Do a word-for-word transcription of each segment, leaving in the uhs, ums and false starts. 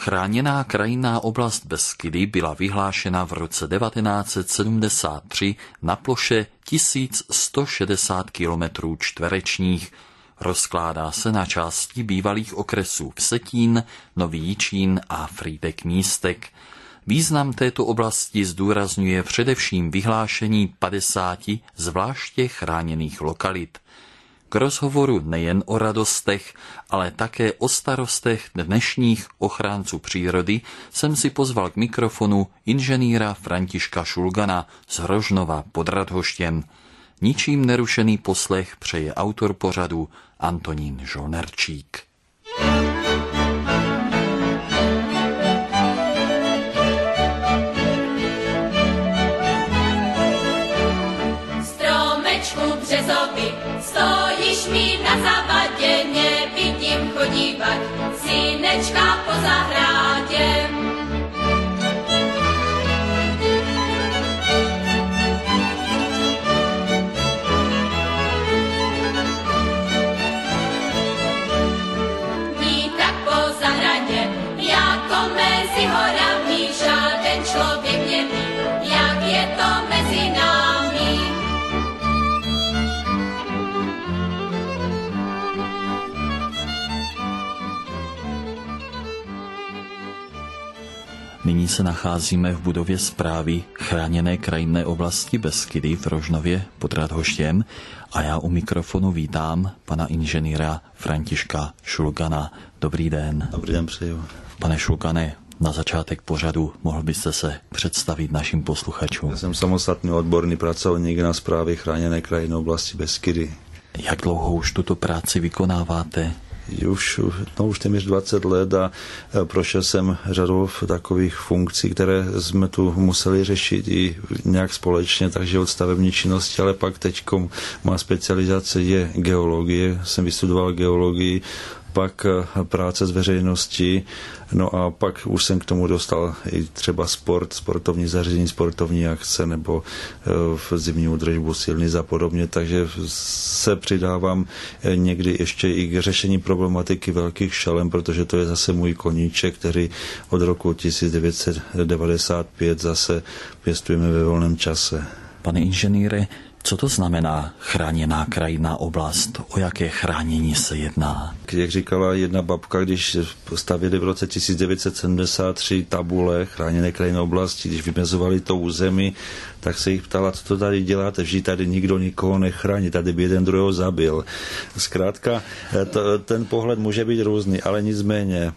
Chráněná krajinná oblast Beskydy byla vyhlášena v roce devatenáct set sedmdesát tři na ploše tisíc sto šedesát kilometrů čtverečních. Rozkládá se na části bývalých okresů Vsetín, Nový Jičín a Frýdek-Místek. Význam této oblasti zdůrazňuje především vyhlášení padesáti zvláště chráněných lokalit. K rozhovoru nejen o radostech, ale také o starostech dnešních ochránců přírody jsem si pozval k mikrofonu inženýra Františka Šulgana z Hrožnova pod Radhoštěm. Ničím nerušený poslech přeje autor pořadu Antonín Žolnerčík. Stromečku březovi, stojíš mi na zavadě, nevidím chodívat, synečka po zahrádě. Ní tak po zahradě, jako mezi horami, žáden člověk neví, jak je to mezi námi. Nyní se nacházíme v budově správy chráněné krajinné oblasti Beskydy v Rožnově pod Radhoštěm a já u mikrofonu vítám pana inženýra Františka Šulgana. Dobrý den. Dobrý den, přeju. Pane Šulgane, na začátek pořadu mohl byste se představit našim posluchačům? Já jsem samostatný odborný pracovník na správě chráněné krajinné oblasti Beskydy. Jak dlouho už tuto práci vykonáváte? Už, no, už téměř dvacet let a prošel jsem řadou takových funkcí, které jsme tu museli řešit i nějak společně, takže od stavební činnosti, ale pak teďkom má specializace je geologie, jsem vystudoval geologii, pak práce s veřejností, no a pak už jsem k tomu dostal i třeba sport, sportovní zařízení, sportovní akce nebo v zimní údržbu silnic a podobně, takže se přidávám někdy ještě i k řešení problematiky velkých šelem, protože to je zase můj koníček, který od roku tisíc devět set devadesát pět zase pěstujeme ve volném čase. Pane inženýre, co to znamená chráněná krajinná oblast? O jaké chránění se jedná? Jak říkala jedna babka, když stavěli v roce tisíc devět set sedmdesát tři tabule chráněné krajinné oblasti, když vymezovali to území, tak se jich ptala, co to tady děláte, že tady nikdo nikoho nechrání, tady by jeden druhého zabil. Zkrátka, to, ten pohled může být různý, ale nicméně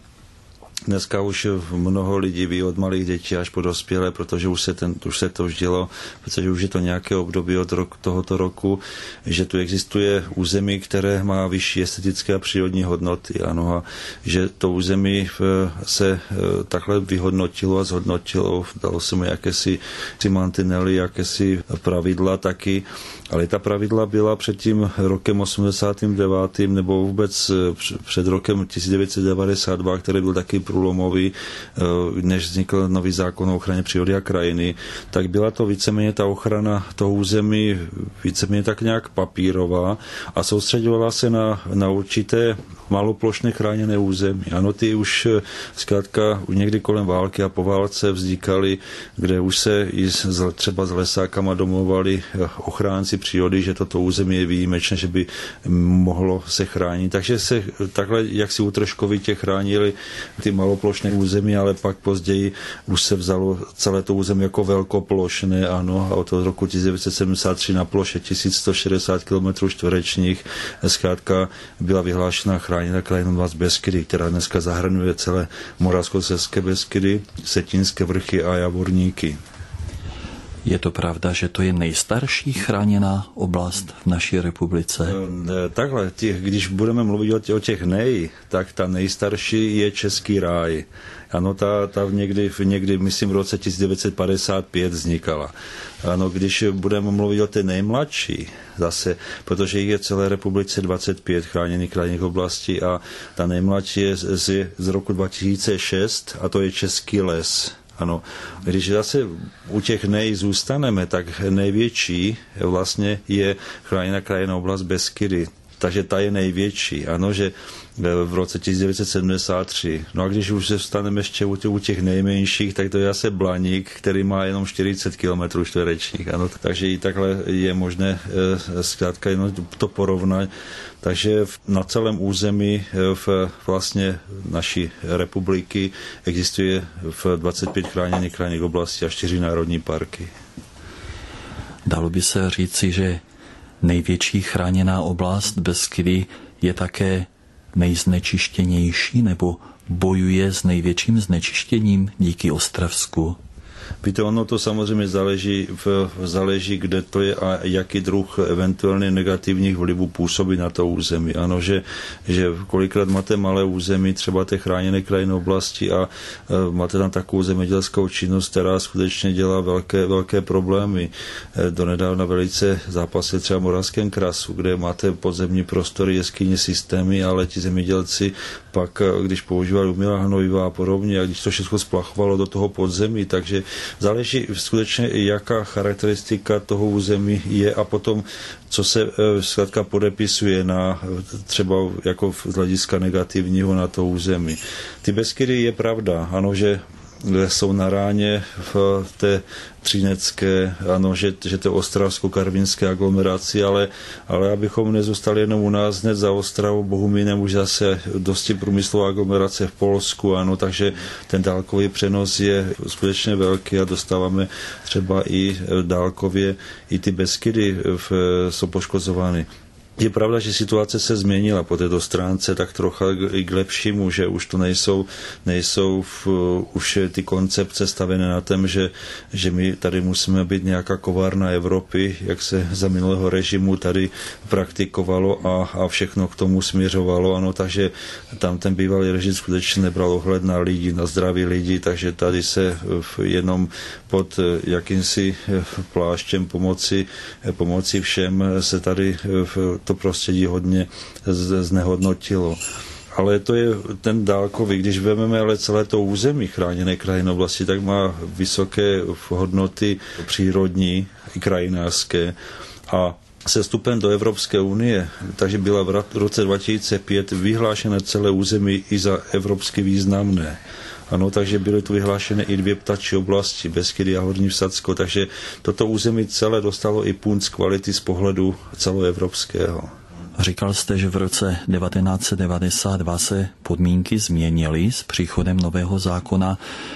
dneska už mnoho lidí ví od malých dětí až po dospělé, protože už se, ten, už se to už dělo, protože už je to nějaké období od rok, tohoto roku, že tu existuje území, které má vyšší estetické a přírodní hodnoty. Ano, a že to území se takhle vyhodnotilo a zhodnotilo, dalo se mu jakési mantinely, jakési pravidla taky, ale ta pravidla byla před tím rokem osmdesátým devátým nebo vůbec před rokem tisíc devět set devadesát dva, který byl taky průlomový, než vznikl nový zákon o ochraně přírody a krajiny, tak byla to víceméně ta ochrana toho území víceméně tak nějak papírová a soustředovala se na, na určité maloplošné chráněné území. Ano, ty už zkrátka někdy kolem války a po válce vznikaly, kde už se i z, třeba s lesákama domluvali ochránci přírody, že toto území je výjimečné, že by mohlo se chránit. Takže se takhle jaksi útržkovitě chránili ty maloplošné území, ale pak později už se vzalo celé to území jako velkoplošné, ano, a od roku tisíc devět set sedmdesát tři na ploše tisíc sto šedesát kilometrů čtverečních zkrátka byla vyhlášena chráněná krajinná oblast Beskydy, která dneska zahrnuje celé Moravskoslezské Beskydy, Setínské vrchy a Javorníky. Je to pravda, že to je nejstarší chráněná oblast v naší republice? Takhle, těch, když budeme mluvit o těch nej, tak ta nejstarší je Český ráj. Ano, ta, ta někdy, někdy, myslím, v roce tisíc devět set padesát pět vznikala. Ano, když budeme mluvit o té nejmladší, zase, protože jich je v celé republice dvacet pět chráněných krajinných oblastí a ta nejmladší je z, z roku dva tisíce šest a to je Český les. Ano, když zase u těch nej zůstaneme, tak největší vlastně je chráněná krajinná oblast Beskydy. takže ta je největší, ano, že v roce tisíc devět set sedmdesát tři. No a když už se vstaneme ještě u těch nejmenších, tak to je zase Blaník, který má jenom čtyřicet kilometrů čtverečních, ano, takže i takhle je možné zkrátka jenom to porovnat. Takže na celém území v vlastně naší republiky existuje v dvacet pět chráněných krajinných oblastí a čtyři národní parky. Dalo by se říci, že největší chráněná oblast Beskydy je také nejznečištěnější nebo bojuje s největším znečištěním díky Ostravsku? Víte, ono to samozřejmě záleží, v, záleží, kde to je a jaký druh eventuálně negativních vlivů působí na to území. Ano, že, že kolikrát máte malé území, třeba té chráněné krajinné oblasti a e, máte tam takovou zemědělskou činnost, která skutečně dělá velké, velké problémy. E, donedávna velice zápasil třeba v Moravském krasu, kde máte podzemní prostory, jeskyně, systémy, ale ti zemědělci pak, když používali umělá hnojiva a podobně, a když to všechno splachovalo do toho podzemí, takže záleží skutečně, jaká charakteristika toho území je a potom, co se zkrátka podepisuje na třeba jako z hlediska negativního na to území. Ty Beskydy je pravda, ano, že jsou na ráně v té třinecké, ano, že, že to ostravsko-karvinské aglomeraci, ale, ale abychom nezůstali jenom u nás hned za Ostravou, Bohumínem už zase dosti průmyslová aglomerace v Polsku, ano, takže ten dálkový přenos je skutečně velký a dostáváme třeba i dálkově, i ty Beskydy v, jsou poškozovány. Je pravda, že situace se změnila po této stránce tak trocha i k lepšímu, že už to nejsou, nejsou v, už ty koncepce stavené na tom, že, že my tady musíme být nějaká kovárna Evropy, jak se za minulého režimu tady praktikovalo a, a všechno k tomu směřovalo. Ano, takže tam ten bývalý režim skutečně nebral ohled na lidi, na zdraví lidí, takže tady se jenom pod jakýmsi pláštěm pomoci, pomoci všem se tady to prostředí hodně znehodnotilo. Ale to je ten dálkový, když vezmeme ale celé to území chráněné krajinné oblasti, tak má vysoké hodnoty přírodní i krajinářské a se vstupem do Evropské unie, takže byla v roce dva tisíce pět vyhlášené celé území i za evropsky významné. Ano, takže byly tu vyhlášené i dvě ptačí oblasti, Beskydy a Horní Vsadsko, takže toto území celé dostalo i punc kvality z pohledu celoevropského. Říkal jste, že v roce devatenáct set devadesát dva se podmínky změnily s příchodem nového zákona.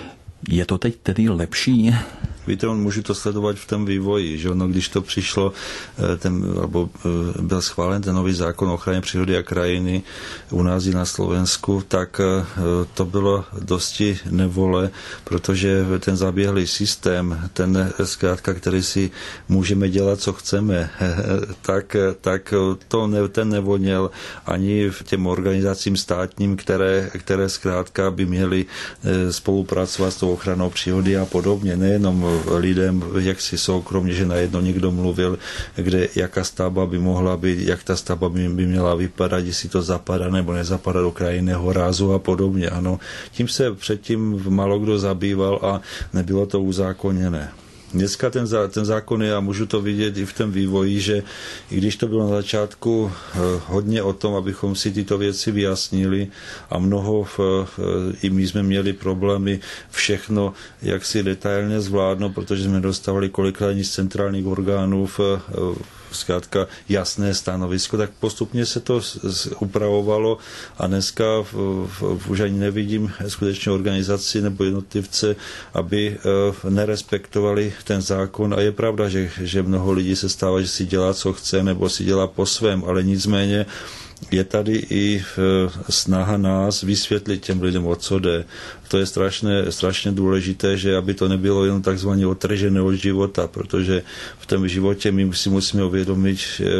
Je to teď tedy lepší? Víte, on může to sledovat v tom vývoji, že ono, když to přišlo, ten, alebo byl schválen ten nový zákon o ochraně přírody a krajiny u nás i na Slovensku, tak to bylo dosti nevole, protože ten zaběhlý systém, ten zkrátka, který si můžeme dělat, co chceme, tak, tak to ne, ten nevoněl ani v těm organizacím státním, které, které zkrátka by měly spolupracovat s tou ochranou přírody a podobně, nejenom lidem, jak si soukromně, že najednou někdo mluvil, kde jaká stavba by mohla být, jak ta stavba by, by měla vypadat, jestli to zapadá nebo nezapadá do krajinného rázu a podobně. Ano. Tím se předtím málo kdo zabýval a nebylo to uzákoněné. Dneska ten, zá, ten zákon je, a můžu to vidět i v tom vývoji, že i když to bylo na začátku eh, hodně o tom, abychom si tyto věci vyjasnili a mnoho, v, eh, i my jsme měli problémy všechno, jak si detailně zvládnout, protože jsme dostávali kolikrát z centrálních orgánů v, eh, zkrátka jasné stanovisko, tak postupně se to upravovalo a dneska v, v, už ani nevidím skutečně organizaci nebo jednotlivce, aby uh, nerespektovali ten zákon a je pravda, že, že mnoho lidí se stává, že si dělá, co chce nebo si dělá po svém, ale nicméně je tady i snaha nás vysvětlit těm lidem, o co jde. To je strašně, strašně důležité, že aby to nebylo jen takzvaně odtržené od života, protože v tom životě my si musíme uvědomit,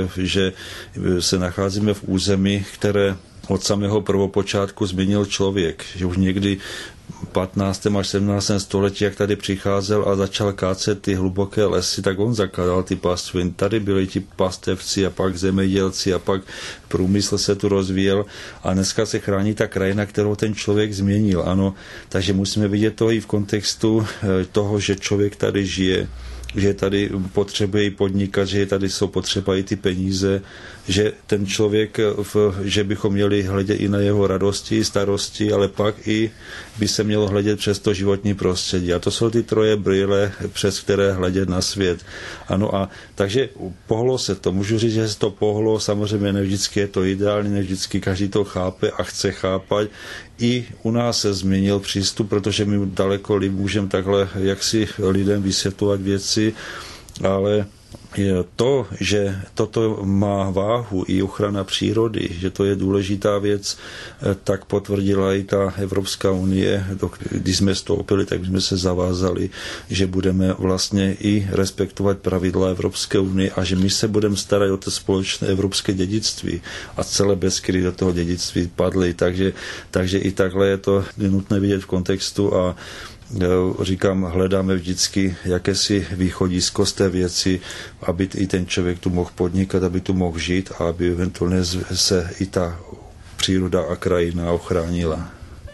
že se nacházíme v území, které od samého prvopočátku změnil člověk, že už někdy patnáctém až sedmnáctém století, jak tady přicházel a začal kácet ty hluboké lesy, tak on zakládal ty pastviny. Tady byli ti pastevci a pak zemědělci a pak průmysl se tu rozvíjel a dneska se chrání ta krajina, kterou ten člověk změnil. Ano, takže musíme vidět to i v kontextu toho, že člověk tady žije, že tady potřebuje podnikat, že tady jsou potřeba i ty peníze, že ten člověk, že bychom měli hledět i na jeho radosti, starosti, ale pak i by se mělo hledět přes to životní prostředí. A to jsou ty troje brýle, přes které hledět na svět. Ano a takže pohlo se to. Můžu říct, že se to pohlo, samozřejmě ne vždycky je to ideální, ne vždycky každý to chápe a chce chápat. I u nás se změnil přístup, protože my daleko líp můžeme takhle jaksi lidem vysvětlovat věci, ale to, že toto má váhu i ochrana přírody, že to je důležitá věc, tak potvrdila i ta Evropská unie. Když jsme vstoupili, tak jsme se zavázali, že budeme vlastně i respektovat pravidla Evropské unie a že my se budeme starat o to společné evropské dědictví a celé Beskydy do toho dědictví padly. Takže, takže i takhle je to nutné vidět v kontextu a říkám, hledáme vždycky jakési východisko z té věci, aby i ten člověk tu mohl podnikat, aby tu mohl žít a aby eventuálně se i ta příroda a krajina ochránila.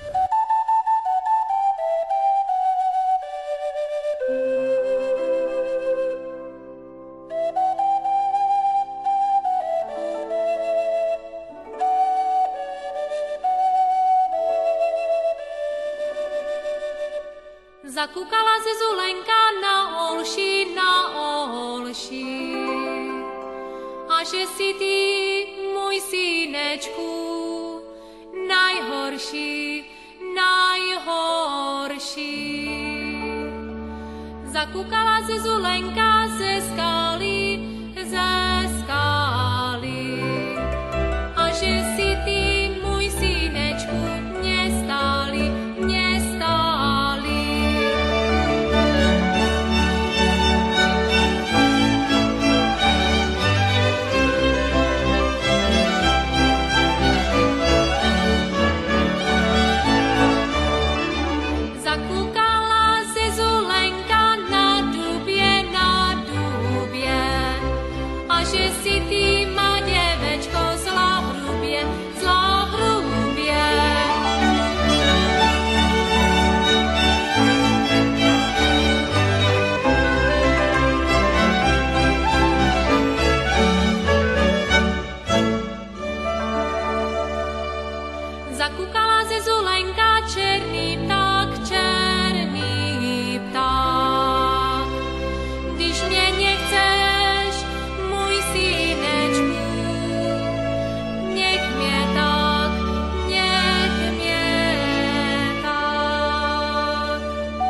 Zakukala se Zulenka na Olši, na Olši. A že si ty, můj synečku, najhorší, najhorší. Zakukala se Zulenka ze skály, ze skály. A že si ty, můj synečku, mě stáli, mě stáli. Zakukala se Zulenka na dubě, na dubě. A že si ty, má děvečko, zlá hrubě, zlá hrubě. Zakukala se Zulenka, černý pták, černý pták. Když mě nechceš, můj synečku, nech mě tak, nech mě tak.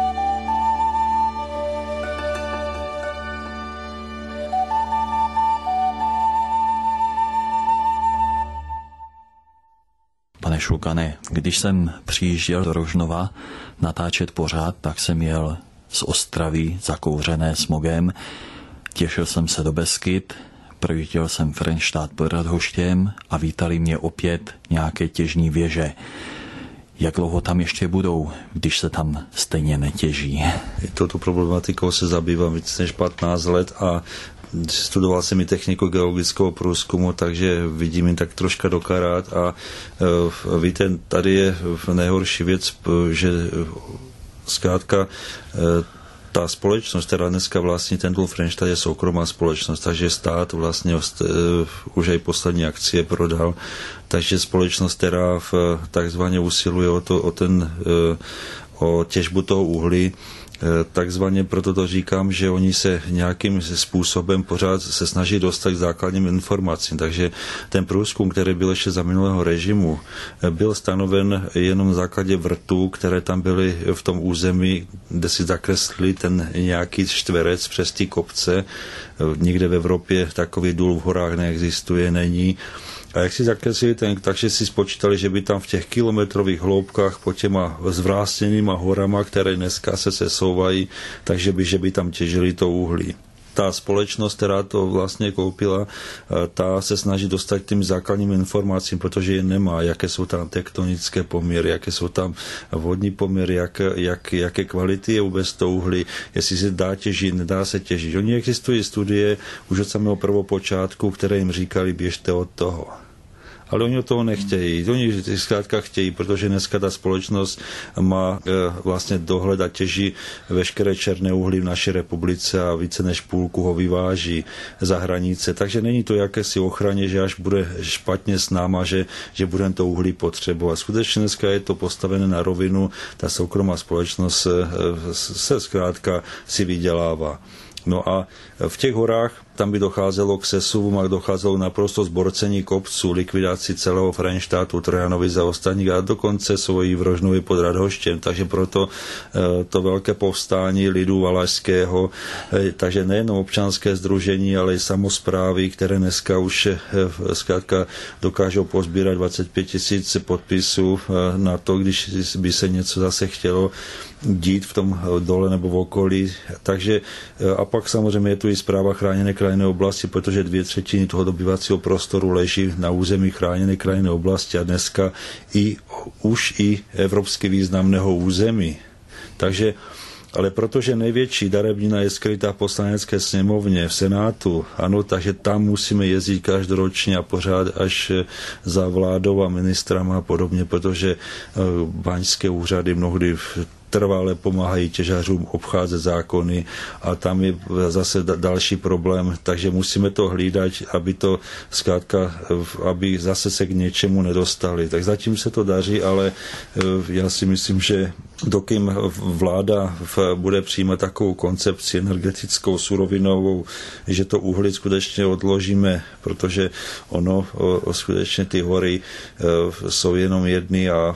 Pane Šulkane, když jsem přijížděl do Rožnova natáčet pořád, tak jsem jel z Ostravy zakouřené smogem. Těšil jsem se do Beskyd, projížděl jsem Frenštát pod Radhoštěm a vítali mě opět nějaké těžní věže. Jak dlouho tam ještě budou, když se tam stejně netěží? Touto problematikou se zabývám víc než patnáct let a studoval jsem i techniku geologického průzkumu, takže vidím jen tak troška do karát a uh, víte, tady je nejhorší věc, že zkrátka uh, ta společnost, která dneska vlastní ten důl Frenštát, je soukromá společnost, takže stát vlastně uh, už i poslední akcie prodal, takže společnost, která v, takzvaně usiluje o, to, o, ten, uh, o těžbu toho uhlí, takzvaně proto to říkám, že oni se nějakým způsobem pořád se snaží dostat k základním informacím. Takže ten průzkum, který byl ještě za minulého režimu, byl stanoven jenom na základě vrtů, které tam byly v tom území, kde si zakreslili ten nějaký čtverec přes ty kopce. Nikde v Evropě takový důl v horách neexistuje, není. A jak si zakreslili ten, takže si spočítali, že by tam v těch kilometrových hloubkách pod těma zvrástěnýma horama, které dneska se sesouvají, takže by, že by tam těžili to uhlí. Ta společnost, která to vlastně koupila, ta se snaží dostat k tím základním informacím, protože je nemá, jaké jsou tam tektonické poměry, jaké jsou tam vodní poměry, jak, jak, jaké kvality je vůbec to uhlí, jestli se dá těžit, nedá se těžit. Oni existují studie už od samého prvopočátku, které jim říkali, běžte od toho. Ale oni o toho nechtějí. Oni zkrátka chtějí, protože dneska ta společnost má vlastně dohled a těží veškeré černé uhlí v naší republice a více než půlku ho vyváží za hranice. Takže není to jakési ochraně, že až bude špatně s náma, že, že budeme to uhlí potřebovat. Skutečně dneska je to postavené na rovinu, ta soukromá společnost se, se zkrátka si vydělává. No a v těch horách tam by docházelo k sesuvům a docházelo naprosto zborcení kopců, likvidaci celého Frenštátu, Trojanovi za ostatních a dokonce svojí v Rožnově pod Radhoštěm. Takže proto to velké povstání lidu valašského, takže nejen občanské sdružení, ale i samosprávy, které dneska už zkrátka dokážou pozbírat dvacet pět tisíc podpisů na to, když by se něco zase chtělo dít v tom dole nebo v okolí. Takže a pak samozřejmě je tu i správa chráněné krajinné oblasti, protože dvě třetiny toho dobyvacího prostoru leží na území chráněné krajinné oblasti a dneska i už i evropsky významného území. Takže ale protože největší darebnina je skrytá v poslanecké sněmovně, v Senátu, ano, takže tam musíme jezdit každoročně a pořád až za vládou a ministrama a podobně, protože baňské úřady mnohdy trvale pomáhají těžařům obcházet zákony a tam je zase další problém, takže musíme to hlídat, aby to zkrátka, aby zase se k něčemu nedostali. Tak zatím se to daří, ale já si myslím, že dokým vláda bude přijímat takovou koncepci energetickou, surovinovou, že to uhlí skutečně odložíme, protože ono skutečně ty hory jsou jenom jedny a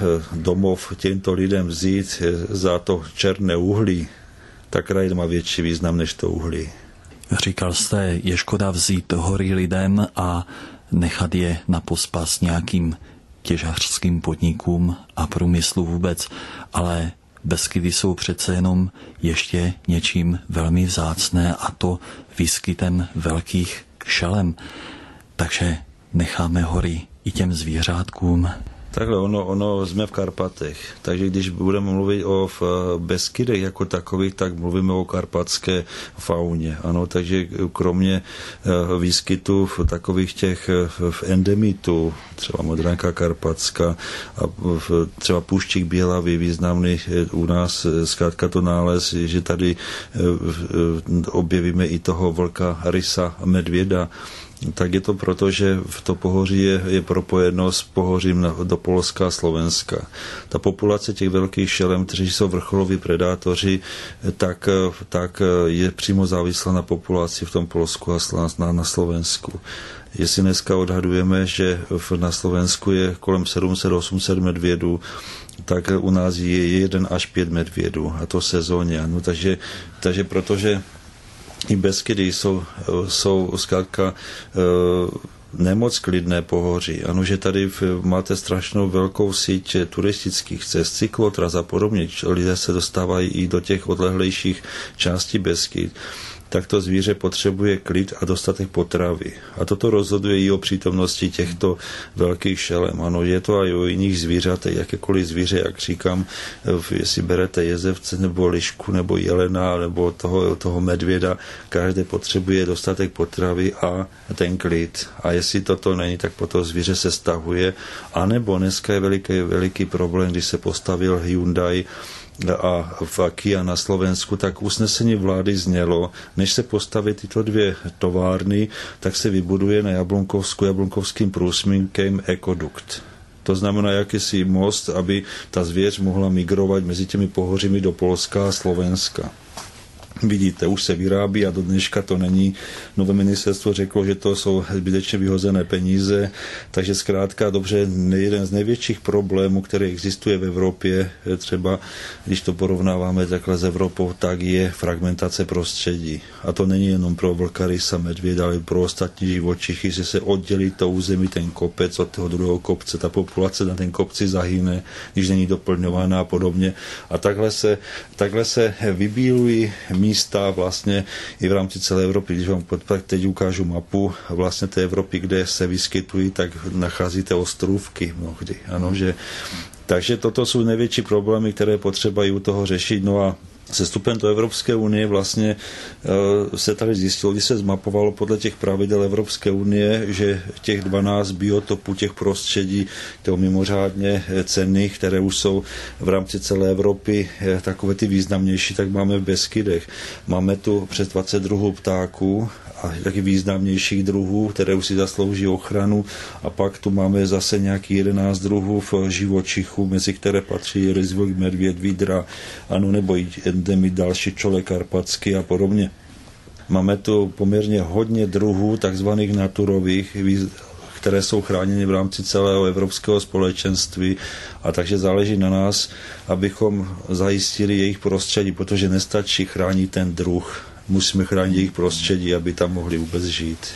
domov těmto lidem vzít za to černé uhlí, tak kraj má větší význam než to uhlí. Říkal jste, je škoda vzít hory lidem a nechat je na pospas nějakým těžařským podnikům a průmyslu vůbec, ale Beskydy jsou přece jenom ještě něčím velmi vzácné a to výskytem velkých šelem. Takže necháme hory i těm zvířátkům. Takhle, ono, ono jsme v Karpatech, takže když budeme mluvit o Beskydech jako takových, tak mluvíme o karpatské fauně. Ano, takže kromě výskytu takových těch endemitů, třeba modranka karpatská a třeba půštík bělavý, významný u nás, zkrátka to nález, že tady objevíme i toho vlka, rysa, medvěda, tak je to proto, že v to pohoří je, je propojeno s pohořím na, do Polska a Slovenska. Ta populace těch velkých šelem, kteří jsou vrcholoví predátoři, tak, tak je přímo závislá na populaci v tom Polsku a na, na Slovensku. Jestli dneska odhadujeme, že na Slovensku je kolem sedm set osm set medvědů, tak u nás je jeden až pět medvědů, a to sezóně. No, takže, takže protože i Beskydy jsou, jsou zkrátka nemoc klidné pohoří. Ano, že tady máte strašnou velkou síť turistických cest, cyklotras a podobně. Lidé se dostávají i do těch odlehlejších částí Beskyd. Tak to zvíře potřebuje klid a dostatek potravy. A toto rozhoduje i o přítomnosti těchto velkých šelem. Ano, je to i o jiných zvířatech, jakékoliv zvíře, jak říkám, jestli berete jezevce nebo lišku nebo jelena nebo toho, toho medvěda, každé potřebuje dostatek potravy a ten klid. A jestli toto není, tak potom zvíře se stahuje. A nebo dneska je veliký, veliký problém, když se postavil Hyundai a v Kia na Slovensku, tak usnesení vlády znělo, než se postaví tyto dvě továrny, tak se vybuduje na Jablunkovsku jablunkovským průsmynkem ekodukt. To znamená jakýsi most, aby ta zvěř mohla migrovat mezi těmi pohořími do Polska a Slovenska. Vidíte, už se vyrábí a do dneška to není. Nové ministerstvo řeklo, že to jsou zbytečně vyhozené peníze, takže zkrátka dobře, jeden z největších problémů, který existuje v Evropě, třeba když to porovnáváme takhle s Evropou, tak je fragmentace prostředí. A to není jenom pro vlka, rysa, medvěda, ale pro ostatní živočichy, že se oddělí to území, ten kopec od toho druhého kopce, ta populace na ten kopci zahyne, když není doplňována a podobně. A takhle se, takhle se vybílují místa vlastně i v rámci celé Evropy. Když vám teď ukážu mapu vlastně té Evropy, kde se vyskytují, tak nacházíte ostrůvky mnohdy. Ano, že, takže toto jsou největší problémy, které potřeba i u toho řešit. No a Se vstupem do Evropské unie vlastně se tady zjistilo, když se zmapovalo podle těch pravidel Evropské unie, že těch dvanáct biotopů, těch prostředí, toho mimořádně cenných, které už jsou v rámci celé Evropy takové ty významnější, tak máme v Beskydech. Máme tu přes dvacet druhů ptáků a taky významnějších druhů, které už si zaslouží ochranu, a pak tu máme zase nějaký jedenáct druhů v živočichů, mezi které patří ryzvok, medvěd, vydra, ano, nebo i endemit další čole karpatský a podobně. Máme tu poměrně hodně druhů takzvaných naturových, které jsou chráněny v rámci celého evropského společenství, a takže záleží na nás, abychom zajistili jejich prostředí, protože nestačí chránit ten druh. Musíme chránit jejich prostředí, aby tam mohli vůbec žít.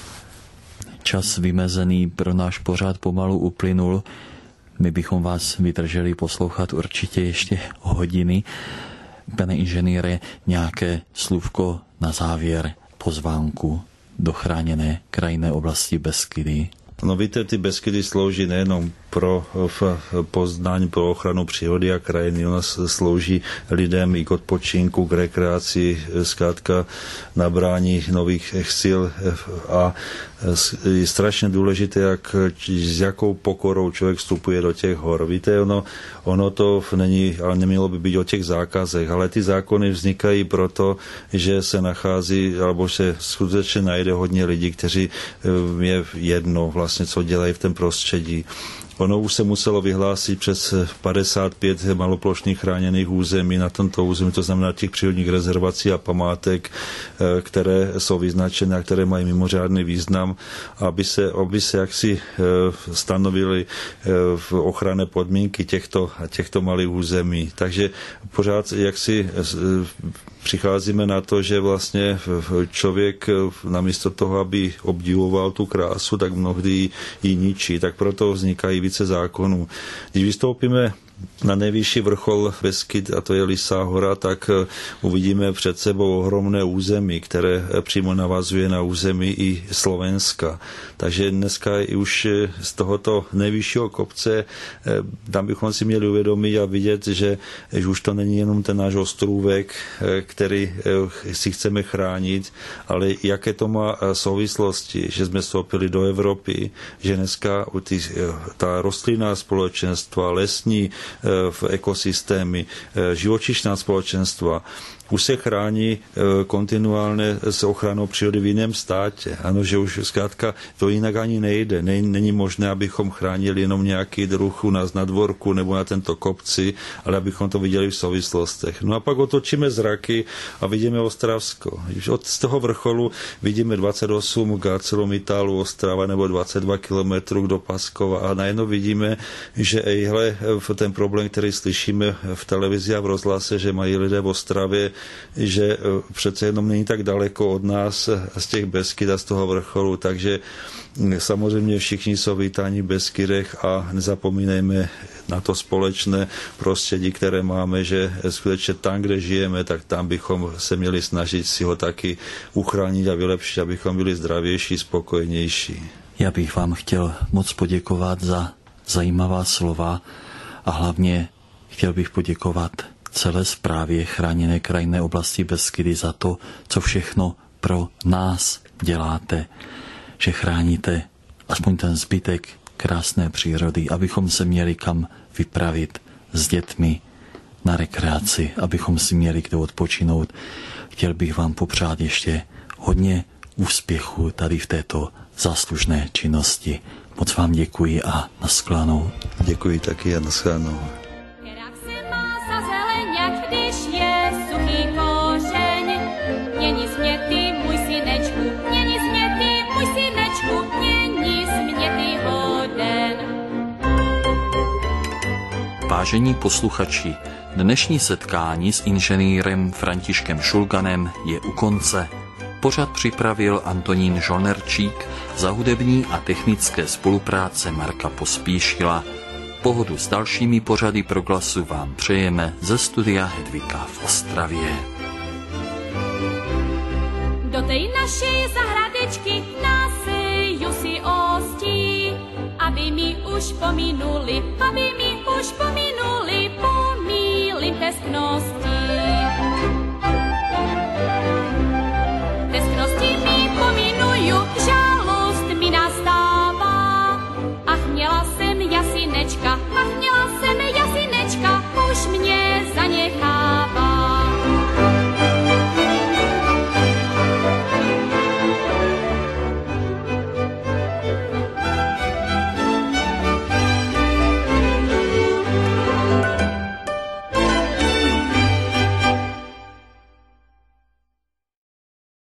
Čas vymezený pro náš pořad pomalu uplynul. My bychom vás vydrželi poslouchat určitě ještě hodiny. Pane inženýre, nějaké slůvko na závěr pozvánku do chráněné krajinné oblasti Beskydy? No víte, ty Beskydy slouží nejenom pro poznání, pro ochranu přírody a krajiny. Ona slouží lidem i k odpočinku, k rekreaci, zkrátka nabrání nových sil, a je strašně důležité, jak, s jakou pokorou člověk vstupuje do těch hor. Víte, ono, ono to není, ale nemělo by být o těch zákazech, ale ty zákony vznikají proto, že se nachází, alebo se skutečně najde hodně lidí, kteří je jedno vlastně, co dělají v tom prostředí. Ono už se muselo vyhlásit přes padesát pět maloplošných chráněných území na tomto území, to znamená těch přírodních rezervací a památek, které jsou vyznačené a které mají mimořádný význam, aby se, aby se jaksi stanovily ochranné podmínky těchto, těchto malých území. Takže pořád jaksi přicházíme na to, že vlastně člověk namísto toho, aby obdivoval tu krásu, tak mnohdy ji ničí. Tak proto vznikají více zákonů. Když vystoupíme na nejvyšší vrchol Beskyd, a to je Lysá hora, tak uvidíme před sebou ohromné území, které přímo navazuje na území i Slovenska. Takže dneska už z tohoto nejvyššího kopce tam bychom si měli uvědomit a vidět, že, že už to není jenom ten náš ostrůvek, který si chceme chránit, ale jaké to má souvislosti, že jsme vstoupili do Evropy, že dneska ty, ta rostlinná společenstva, lesní v ekosystémy, živočišná společenstva už se chrání kontinuálně s ochranou přírody v jiném státě. Ano, že už zkrátka to jinak ani nejde. Není možné, abychom chránili jenom nějaký druh u nás na dvorku nebo na tento kopci, ale abychom to viděli v souvislostech. No a pak otočíme zraky a vidíme Ostravsko. Od z toho vrcholu vidíme dvacet osm k ArcelorMittalu Ostrava nebo dvacet dva kilometrů do Paskova a najednou vidíme, že ejhle, ten problém, který slyšíme v televizi a v rozhlase, že mají lidé v Ostravě, že přece jenom není tak daleko od nás z těch Beskyd a z toho vrcholu, takže samozřejmě všichni jsou vítáni v Beskydech a nezapomínejme na to společné prostředí, které máme, že skutečně tam, kde žijeme, tak tam bychom se měli snažit si ho taky uchránit a vylepšit, abychom byli zdravější, spokojnější. Já bych vám chtěl moc poděkovat za zajímavá slova a hlavně chtěl bych poděkovat celé správě chráněné krajinné oblasti Beskydy za to, co všechno pro nás děláte, že chráníte aspoň ten zbytek krásné přírody, abychom se měli kam vypravit s dětmi na rekreaci, abychom si měli kde odpočinout. Chtěl bych vám popřát ještě hodně úspěchu tady v této záslužné činnosti. Moc vám děkuji a nashledanou. Děkuji taky a nashledanou. Když je suchý kořeň, měni mě ty, můj synečku, měni mě ty, můj synečku, měni mě ty hoden. Vážení posluchači, dnešní setkání s inženýrem Františkem Šulganem je u konce. Pořad připravil Antonín Žolnerčík za hudební a technické spolupráce Marka Pospíšila. Pohodu s dalšími pořady Proglasu vám přejeme ze studia Hedvika v Ostravě. Do tej naší zahradičky nás Jussi ostí, aby mi už pominuli, aby mi už pominuli, pomílim tesknosti.